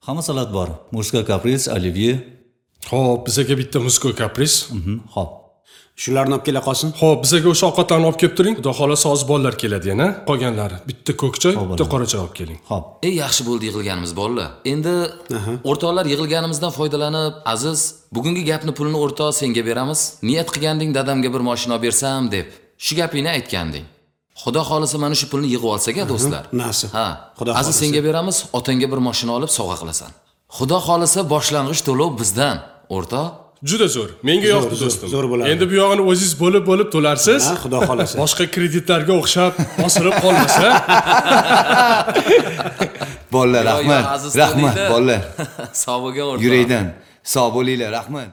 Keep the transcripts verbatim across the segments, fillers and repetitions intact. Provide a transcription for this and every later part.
Hamma salat bor. Murska kapris, olivye. Xo'p, bizga bitta musko kapris. Mhm, xo'p. Shularni olib kela qolsin. Xo'p, bizga o'sha ovqatlarni olib kelib turing. Xudo xolasa hozir bolalar keladi yana. Qolganlari bitta ko'k choy, bitta qora choy olib keling. Xo'p. Ey, yaxshi bo'ldi yig'ilganimiz bolalar. Endi o'rtoqlar yig'ilganimizdan foydalanib, Aziz, bugungi gapni pulini o'rtoq senga beramiz. Niyat qilganding dadamga bir mashina olib bersam deb. Shu gapingni aytganding. Xudo xolasa mana shu pulni yig'ib olsak-a do'stlar. Nasib. Ha. Xudo Aziz xolasa. senga beramiz, otangga bir mashina olib sovg'a qilasan. Xudo xolasa boshlang'ich to'lov bizdan, o'rtoq. Juda zo'r. Menga yoqdi zo'r, do'stim. zo'r bo'ladi. Endi bu yog'ini o'zingiz bo'lib-bo'lib to'larsiz. Ha, Xudo xolasa. Boshqa kreditlarga o'xshab osilib qolmasa. Bolalar, Yo, yo, rahmat. Aziz Rahmat, to'laydi. bolalar. Sog' bo'lgan o'rtoq. Yurakdan sog' bo'linglar, rahmat.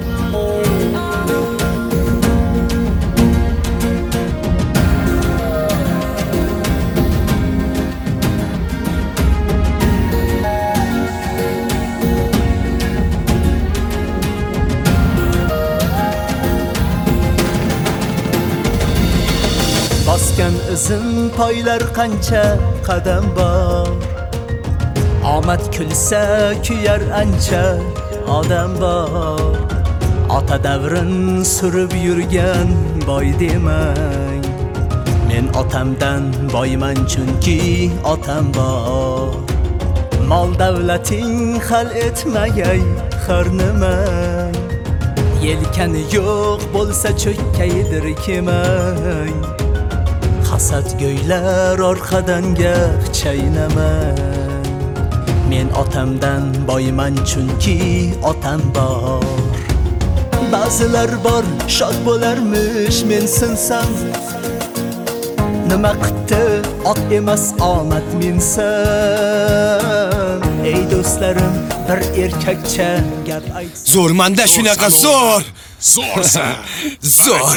Bosgan izim poylar qancha qadam bor. Omad kulsa kuyar ancha odam bor. Ota davrin surib yurgan boy demang. Men otamdan boyman chunki otam bor. Mol davlating hal etmagay har nimang. Yelkani yo'q bo'lsa cho'kkaydir kemang. Hasad go'ylar orqadan gap chaynamang. Men otamdan boyman chunki otam bor. Ba'zilar bor shod bo'larmish men sinsam. Nima qildi ot emas omad minsan. Ey do'stlarim bir erkakcha gap aytsin. Zo'rmanda shunaqa zo'r. Zo'rsan. Zo'r.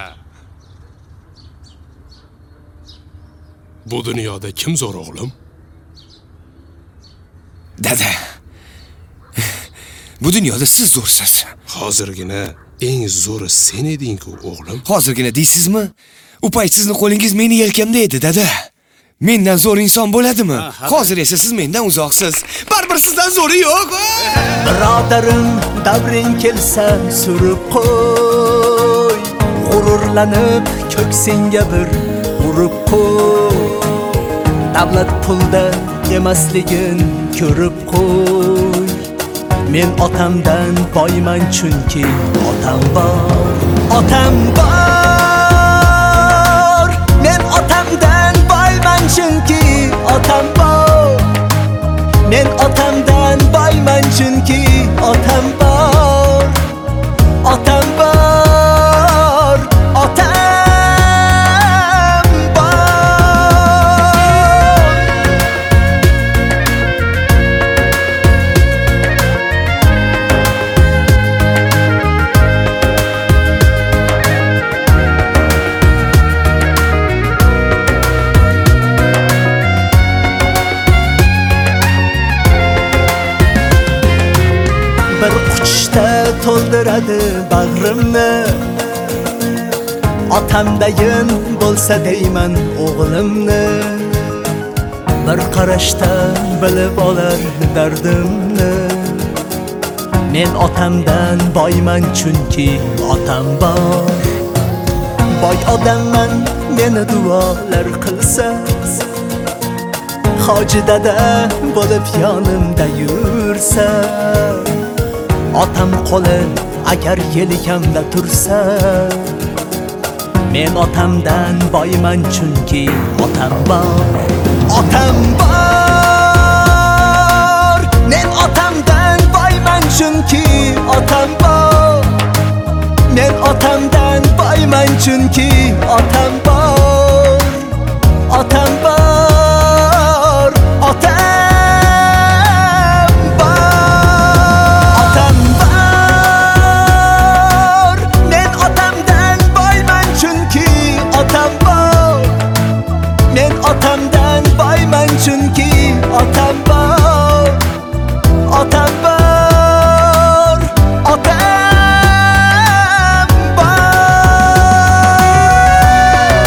Bu dunyoda kim zo'r o'g'lim? Dada. Bu dunyoda siz zo'rsiz. Hozirgina eng zo'ri sen eding-ku o'g'lim. Hozirgina deysizmi? U payt sizni qo'lingiz meni yelkamda edi, dada. Mendan zo'r inson bo'ladimi? Hozir esa siz mendan uzoqsiz. Baribir sizdan zo'ri yo'q. Birodarim, davring kelsa surib qo'y. G'ururlanib ko'ksingga bir urib qo'y. Davlat pulda emasligin ko'rib qo'y. Men otamdan boyman chunki otam bor. Otam bor. Men otamdan boyman chunki otam bor. Men otamdan boyman chunki otam bor. Otam bor. Otam bir quchishda to'ldiradi bag'rimni. Otamdayin bo'lsa deyman o'g'limni. Bir qarashda bilib olar dardimni. Men otamdan boyman chunki otam bor. Boy odamman meni duolar qilsa. Hoji dada bo'lib yonimda yursa. Otam qo'li agar yelkamda tursa. Men otamdan boyman chunki otam bor. Otam bor. Men otamdan boyman chunki otam bor. Men otamdan boyman chunki otam bor. Otam bor. Otam otamdan boyman chunki otam bor. Otam bor. Otam bor.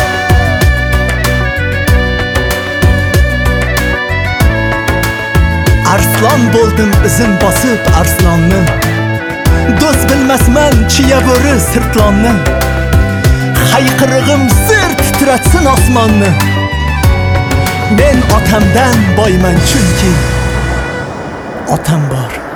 Son bo'ldim izin bosib arslonni. Do'st bilmasman chiya bo'ri sirtlonni. Hayqirig'im zir titratsin osmonni. Men otamdan boyman chunki otam bor.